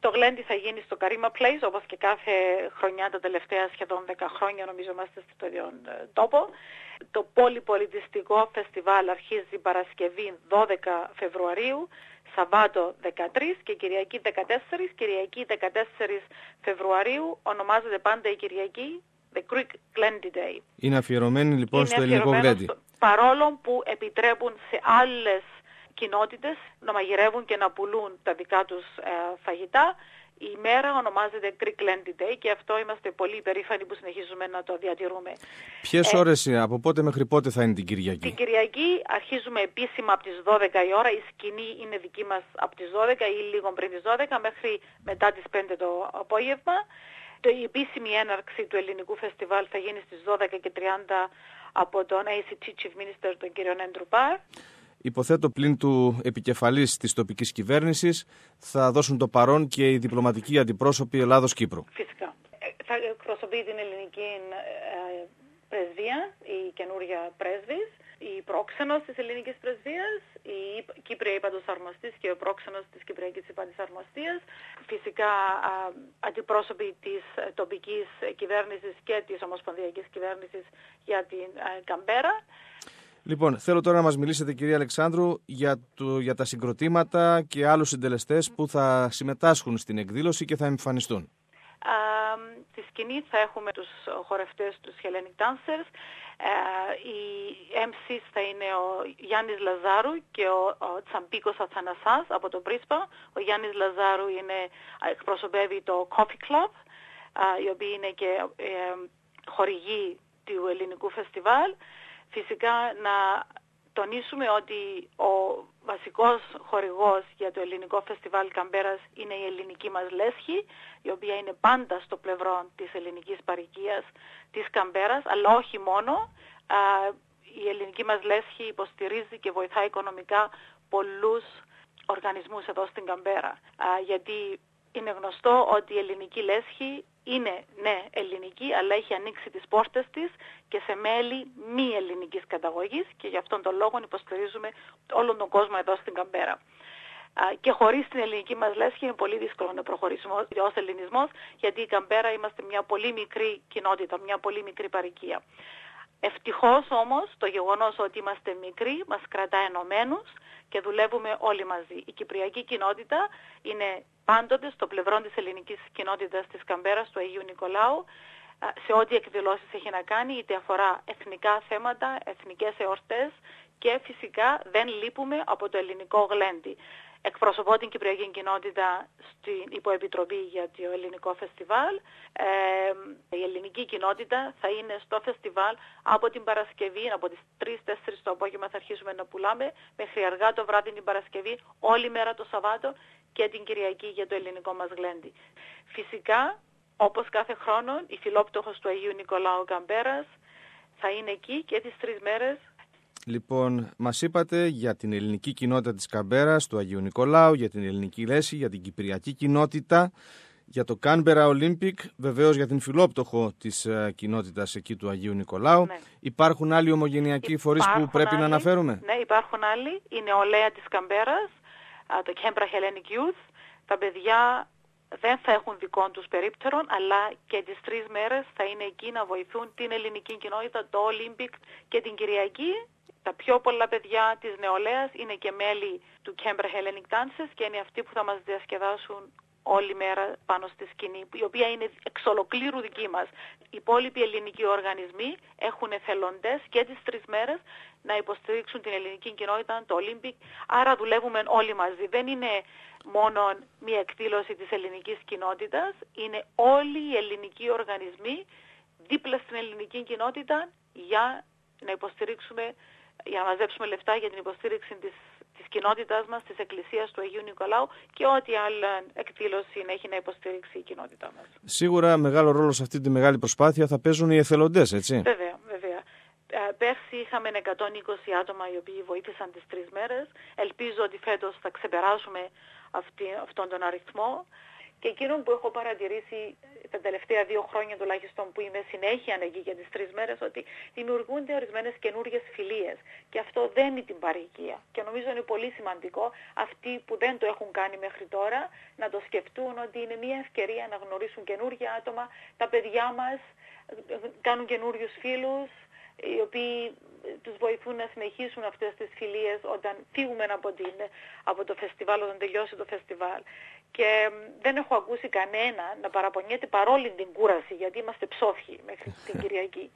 Το γλέντι θα γίνει στο Καρίμα Place, όπως και κάθε χρονιά τα τελευταία σχεδόν 10 χρόνια, νομίζω είμαστε στο ίδιο τόπο. Το πολυπολιτιστικό φεστιβάλ αρχίζει Παρασκευή 12 Φεβρουαρίου, Σαββάτο 13 και Κυριακή 14. Κυριακή 14 Φεβρουαρίου ονομάζεται πάντα η Κυριακή The Greek Glendy Day. Είναι αφιερωμένη λοιπόν στο ελληνικό γλέντι. Παρόλο που επιτρέπουν σε άλλες κοινότητες να μαγειρεύουν και να πουλούν τα δικά τους φαγητά, η ημέρα ονομάζεται Greek Glendy Day και αυτό είμαστε πολύ υπερήφανοι που συνεχίζουμε να το διατηρούμε. Ποιες ώρες, από πότε μέχρι πότε θα είναι την Κυριακή? Την Κυριακή αρχίζουμε επίσημα από τις 12 η ώρα, η σκηνή είναι δική μας από τις 12 ή λίγο πριν τις 12 μέχρι μετά τις 5 το απόγευμα. Η επίσημη έναρξη του ελληνικού φεστιβάλ θα γίνει στις 12:30 από τον ACT Chief Minister, τον κύριο Andrew Barr. Υποθέτω πλην του επικεφαλής της τοπικής κυβέρνησης θα δώσουν το παρόν και οι διπλωματικοί αντιπρόσωποι Ελλάδος-Κύπρου. Φυσικά. Θα εκπροσωπεί την ελληνική πρεσβεία, η καινούρια πρέσβης, η πρόξενος της ελληνικής πρεσβείας, η Κύπρια υπατοσαρμοστής και ο πρόξενος της Κυπριακής υπατοσαρμοστίας, φυσικά αντιπρόσωποι της τοπικής κυβέρνησης και της ομοσπονδιακής κυβέρνησης για την Καμπέρα. Λοιπόν, θέλω τώρα να μας μιλήσετε, κυρία Αλεξάνδρου, για τα συγκροτήματα και άλλους συντελεστές που θα συμμετάσχουν στην εκδήλωση και θα εμφανιστούν. Στη σκηνή θα έχουμε τους χορευτές, τους Hellenic Dancers. Οι MCs θα είναι ο Γιάννης Λαζάρου και ο Τσαμπίκος Αθανασάς από το Πρίσπα. Ο Γιάννης Λαζάρου εκπροσωπεύει το Coffee Club, οι οποίοι είναι και χορηγοί του ελληνικού φεστιβάλ. Φυσικά να τονίσουμε ότι ο βασικός χορηγός για το ελληνικό φεστιβάλ Καμπέρας είναι η ελληνική μας λέσχη, η οποία είναι πάντα στο πλευρό της ελληνικής παροικίας της Καμπέρας, αλλά όχι μόνο. Η ελληνική μας λέσχη υποστηρίζει και βοηθάει οικονομικά πολλούς οργανισμούς εδώ στην Καμπέρα, γιατί είναι γνωστό ότι η ελληνική λέσχη είναι, ναι, ελληνική, αλλά έχει ανοίξει τις πόρτες της και σε μέλη μη ελληνικής καταγωγής και γι' αυτόν τον λόγο υποστηρίζουμε όλον τον κόσμο εδώ στην Καμπέρα. Και χωρίς την ελληνική μας λέσχη είναι πολύ δύσκολο να προχωρήσουμε ως ελληνισμός, γιατί η Καμπέρα είμαστε μια πολύ μικρή κοινότητα, μια πολύ μικρή παροικία. Ευτυχώς όμως το γεγονός ότι είμαστε μικροί μας κρατά ενωμένους και δουλεύουμε όλοι μαζί. Η κυπριακή κοινότητα είναι πάντοτε στο πλευρό της ελληνικής κοινότητας της Καμπέρας, του Αγίου Νικολάου, σε ό,τι εκδηλώσεις έχει να κάνει, είτε αφορά εθνικά θέματα, εθνικές εορτές και φυσικά δεν λείπουμε από το ελληνικό γλέντι. Εκπροσωπώ την κυπριακή κοινότητα στην υποεπιτροπή για το ελληνικό φεστιβάλ. Η ελληνική κοινότητα θα είναι στο φεστιβάλ από την Παρασκευή, από τις 3-4 το απόγευμα θα αρχίσουμε να πουλάμε, μέχρι αργά το βράδυ την Παρασκευή, όλη μέρα το Σαββάτο και την Κυριακή για το ελληνικό μας γλέντι. Φυσικά, όπως κάθε χρόνο, η φιλόπτωχος του Αγίου Νικολάου Καμπέρας θα είναι εκεί και τις 3 μέρες. Λοιπόν, μας είπατε για την ελληνική κοινότητα της Καμπέρας, του Αγίου Νικολάου, για την ελληνική λέσχη, για την κυπριακή κοινότητα, για το Canberra Olympic, βεβαίως για την φιλόπτωχο της κοινότητας εκεί του Αγίου Νικολάου. Ναι. Υπάρχουν άλλοι ομογενειακοί φορείς που πρέπει να αναφέρουμε? Ναι, υπάρχουν άλλοι. Η νεολαία της Καμπέρας, το Canberra Hellenic Youth. Τα παιδιά δεν θα έχουν δικό τους περίπτερον, αλλά και τις 3 μέρες θα είναι εκεί να βοηθούν την ελληνική κοινότητα, το Olympic και την Κυριακή. Τα πιο πολλά παιδιά της νεολαίας είναι και μέλη του Canberra Hellenic Dances και είναι αυτοί που θα μας διασκεδάσουν όλη μέρα πάνω στη σκηνή, η οποία είναι εξ ολοκλήρου δική μας. Οι υπόλοιποι ελληνικοί οργανισμοί έχουν εθελοντές και τις 3 μέρες να υποστηρίξουν την ελληνική κοινότητα, το Olympic, άρα δουλεύουμε όλοι μαζί. Δεν είναι μόνο μια εκδήλωση της ελληνικής κοινότητας, είναι όλοι οι ελληνικοί οργανισμοί δίπλα στην ελληνική κοινότητα για να υποστηρίξουμε, για να μαζέψουμε λεφτά για την υποστήριξη της κοινότητάς μας, της Εκκλησίας του Αγίου Νικολάου και ό,τι άλλη εκδήλωση έχει να υποστηρίξει η κοινότητά μας. Σίγουρα μεγάλο ρόλο σε αυτή τη μεγάλη προσπάθεια θα παίζουν οι εθελοντές, έτσι? Βέβαια, βέβαια. Πέρσι είχαμε 120 άτομα οι οποίοι βοήθησαν τις 3 μέρες. Ελπίζω ότι φέτος θα ξεπεράσουμε αυτόν τον αριθμό Και εκείνο που έχω παρατηρήσει τα τελευταία 2 χρόνια τουλάχιστον που είμαι συνέχεια εκεί για τις 3 μέρες, ότι δημιουργούνται ορισμένες καινούργιες φιλίες. Και αυτό δένει την παροικία. Και νομίζω είναι πολύ σημαντικό αυτοί που δεν το έχουν κάνει μέχρι τώρα να το σκεφτούν ότι είναι μια ευκαιρία να γνωρίσουν καινούργια άτομα. Τα παιδιά μας κάνουν καινούριους φίλους, οι οποίοι τους βοηθούν να συνεχίσουν αυτές τις φιλίες όταν φύγουμε από το φεστιβάλ, όταν τελειώσει το φεστιβάλ. Και δεν έχω ακούσει κανένα να παραπονιέται παρόλη την κούραση, γιατί είμαστε ψόφοι μέχρι την Κυριακή.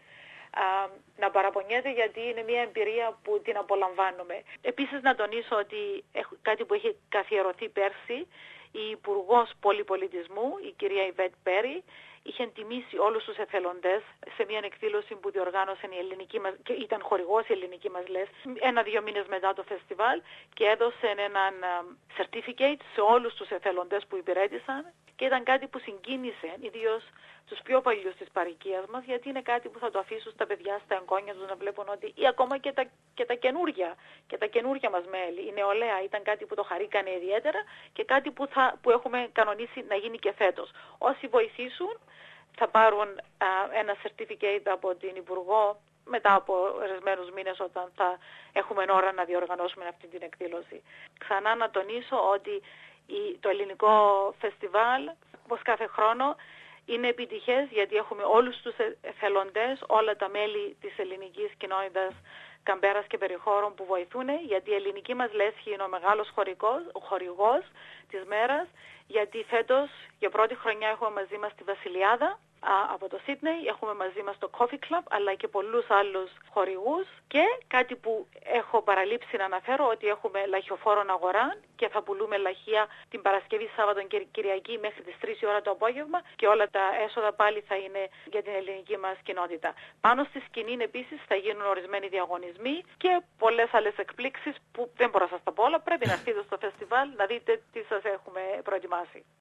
Να παραπονιέται γιατί είναι μια εμπειρία που την απολαμβάνουμε. Επίσης να τονίσω ότι κάτι που έχει καθιερωθεί πέρσι, η Υπουργός Πολυπολιτισμού, η κυρία Ιβέτ Πέρι, είχε τιμήσει όλους τους εθελοντές σε μια εκδήλωση που διοργάνωσε η ελληνική μας, και ήταν χορηγός η ελληνική μας ΛΕΣ, 1-2 μήνες μετά το φεστιβάλ, και έδωσε έναν certificate σε όλους τους εθελοντές που υπηρέτησαν, και ήταν κάτι που συγκίνησε ιδίως τους πιο παλιούς της παροικίας μας, γιατί είναι κάτι που θα το αφήσουν στα παιδιά, στα εγγόνια τους να βλέπουν ότι, ή ακόμα και τα καινούργια μας μέλη, η νεολαία ήταν κάτι που το χαρήκανε ιδιαίτερα και κάτι που έχουμε κανονίσει να γίνει και φέτος. Όσοι βοηθήσουν θα πάρουν ένα certificate από την Υπουργό μετά από ορισμένους μήνες, όταν θα έχουμε ώρα να διοργανώσουμε αυτή την εκδήλωση. Ξανά να τονίσω ότι το ελληνικό φεστιβάλ, όπως κάθε χρόνο, είναι επιτυχές γιατί έχουμε όλους τους εθελοντές, όλα τα μέλη της ελληνικής κοινότητας Καμπέρας και περιχώρων που βοηθούν, γιατί η ελληνική μας λέσχη είναι ο μεγάλος χορηγός της μέρας, γιατί φέτος για πρώτη χρονιά έχουμε μαζί μας τη Βασιλιάδα από το Σίδνεϊ, έχουμε μαζί μας το Coffee Club, αλλά και πολλούς άλλους χορηγούς, και κάτι που έχω παραλείψει να αναφέρω, ότι έχουμε λαχιοφόρον αγορά και θα πουλούμε λαχεία την Παρασκευή, Σάββατο και Κυριακή μέχρι τις 3 η ώρα το απόγευμα, και όλα τα έσοδα πάλι θα είναι για την ελληνική μας κοινότητα. Πάνω στη σκηνή επίσης θα γίνουν ορισμένοι διαγωνισμοί και πολλές άλλες εκπλήξεις που δεν μπορώ να σας τα πω όλα. Πρέπει να έρθετε στο φεστιβάλ να δείτε τι σας έχουμε προετοιμάσει.